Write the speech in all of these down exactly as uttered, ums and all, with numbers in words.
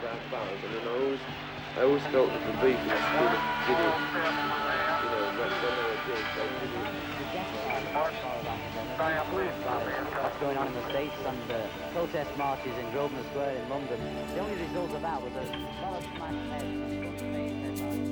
dark bars, and then I always, I always felt that the Beatles did it, did it, you know, when, when they were big, they did it. What's going on in the States and the protest marches in Grosvenor Square in London, the only result of that was a lot of smashed heads.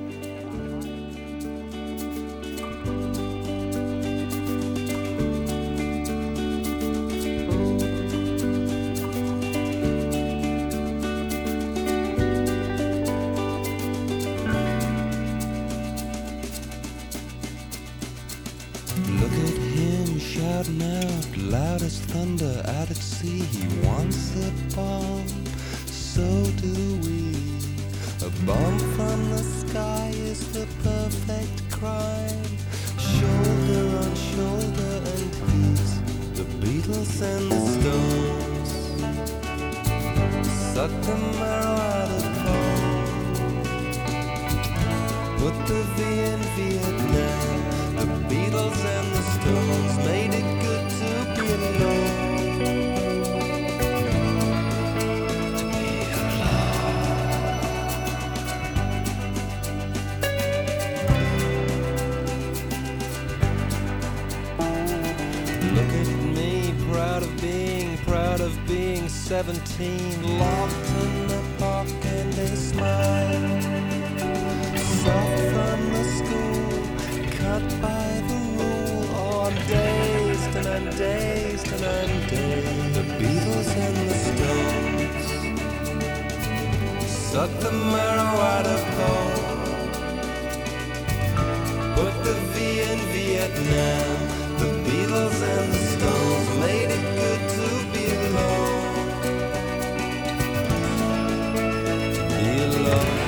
Look at him shouting out loud as thunder out at sea. He wants a bomb, so do we. A bomb from the sky is the perfect crime. Shoulder on shoulder and peace. The Beatles and the Stones suck the marrow out of bone. Put the V in Vietnam. The Beatles and the Stones made it good to be alone. To be alone. Look at me, proud of being, proud of being seventeen, locked in the park and they smile. Soft from the school, cut by the rule. Oh, I'm dazed and I'm dazed and I'm dazed. The Beatles and the Stones suck the marrow out of bone. Put the V in Vietnam. The Beatles and the Stones made it good to be alone. Be alone.